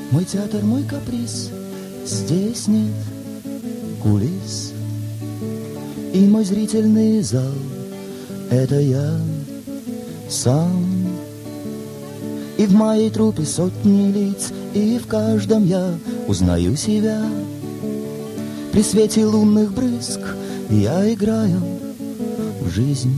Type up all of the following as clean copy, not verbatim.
Мой театр, мой каприз, здесь нет кулис. И мой зрительный зал — это я сам. И в моей труппе сотни лиц, и в каждом я узнаю себя. При свете лунных брызг я играю в жизнь.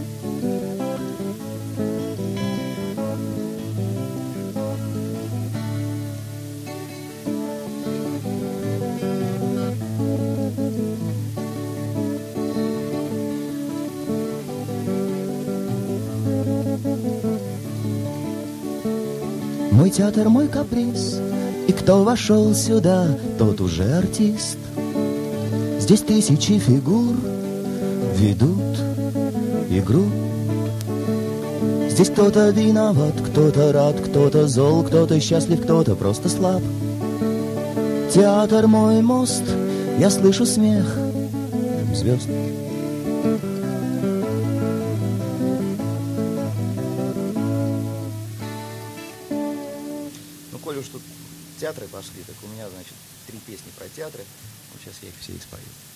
Мой театр, мой каприз, и кто вошел сюда, тот уже артист. Здесь тысячи фигур ведут игру. Здесь кто-то виноват, кто-то рад, кто-то зол, кто-то счастлив, кто-то просто слаб. Театр мой мост, я слышу смех звезд. Ну, коли уж тут театры пошли, так у меня, значит, 3 песни про театры. Вот сейчас я их все испою.